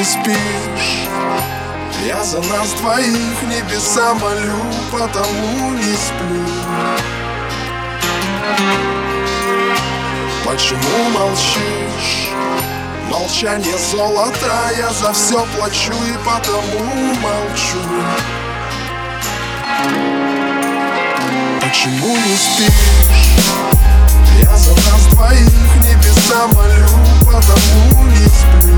спишь? Я за нас двоих небеса молю, потому не сплю. Почему молчишь? Молчание золото, я за все плачу и потому молчу. Почему не спишь? Я за нас двоих небеса молю, потому не сплю.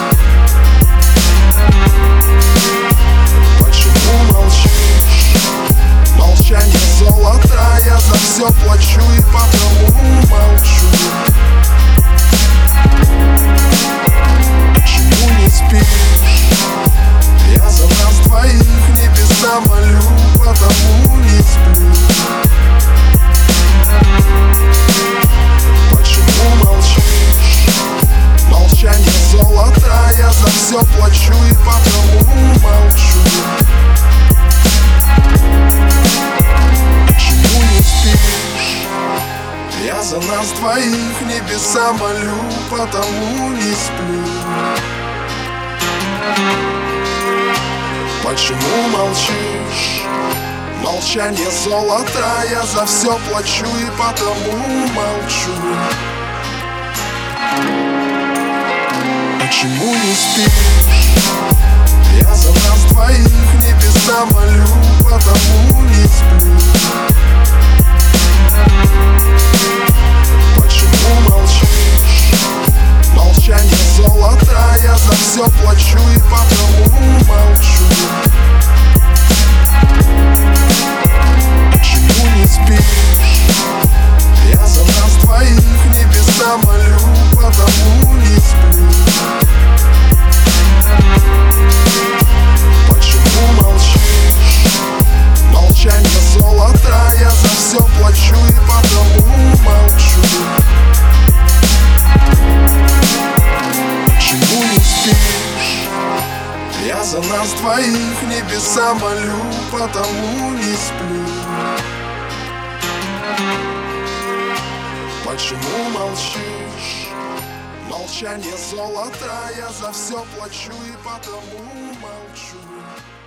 Почему молчишь? Молчание золото, я за все плачу и потому молчу. Почему не спишь? Я за нас двоих небеса молю, потому не сплю. Почему молчишь? Молчание золото, я за все плачу и потому молчу. Почему не спишь? Я за нас двоих небеса молю, потому не сплю. Почему молчишь? Молчание золото, я за все плачу и потому молчу. Почему не спишь? Я за нас двоих небеса молю, потому не сплю. Почему молчишь? Молчание золото, я за все плачу и потому молчу. Почему не спишь? Я за нас двоих небеса молю, потому не сплю. Почему молчишь? Молчание золото, я за все плачу и потому молчу. Почему не спишь? Я за нас двоих небеса молю, потому не сплю. Почему молчишь? Молчание золото, я за все плачу и потому молчу.